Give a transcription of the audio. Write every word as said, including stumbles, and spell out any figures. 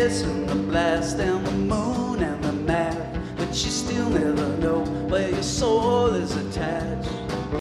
space and the blast and the moon and the map, but you still never know where your soul is attached.